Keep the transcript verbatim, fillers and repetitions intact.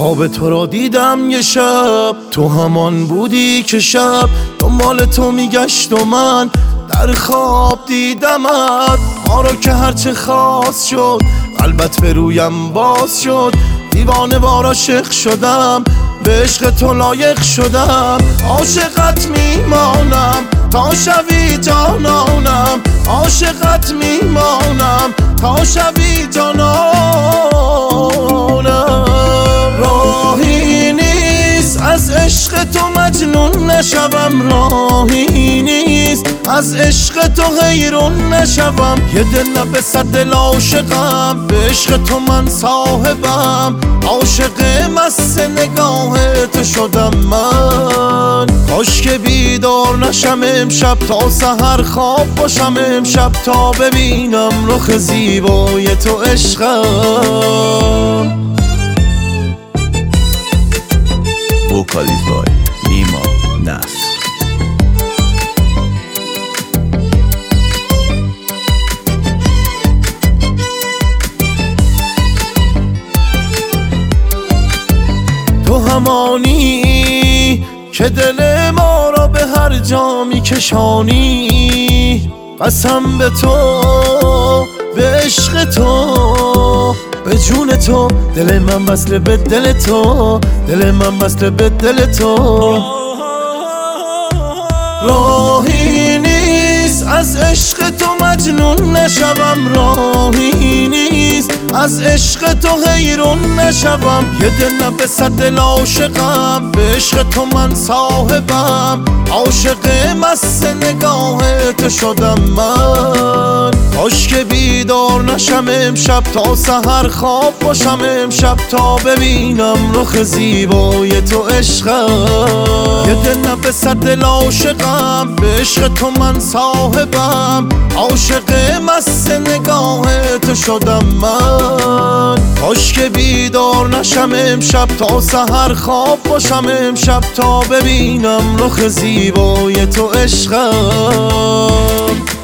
خواب تو را دیدم یه شب، تو همان بودی که شب دنبال تو میگشت و من در خواب دیدمت. ما رو که هرچه خواست شد قلبت به رویم باز شد، دیوانه وار عاشق شدم، به عشق تو لایق شدم. عاشقت میمانم تا شوی جانانم، عاشقت میمانم تا شوی جانانم. راهی نیست از عشق تو مجنون نشوم، راهی نیست از عشق تو حیرون نشوم. یه دل نه به صد دل عاشقم، به عشق تو من صاحبم، عاشق مست نگاه تو شدم من. کاش که بیدار نشم امشب تا سحر خواب باشم امشب، تا ببینم رخ زیبای تو عشقم. وکالیز بای نیما نصر. تو همانی که دل ما را به هر جا میکشانی، قسم به تو به عشق تو به جون تو، دل من وصل به دل تو، دل من وصل به دل تو. راهی نیست از عشق تو مجنون نشوم، راهی نیست از عشق تو حیرون نشوم. یه دل نه به صد دل عاشقم، به عشق تو من صاحبم، عاشق مست نگاه تو شدم من. کاش که بیدار نشم امشب تا سحر خواب باشم امشب، تا ببینم رخ زیبای تو عشقم. یه دل نه به صد دل عاشقم، به عشق تو من صاحبم، عاشق مست نگاه تو شدم من. کاش که بیدار نشم امشب تا سحر خواب باشم امشب، تا ببینم رخ زیبای تو عشقم.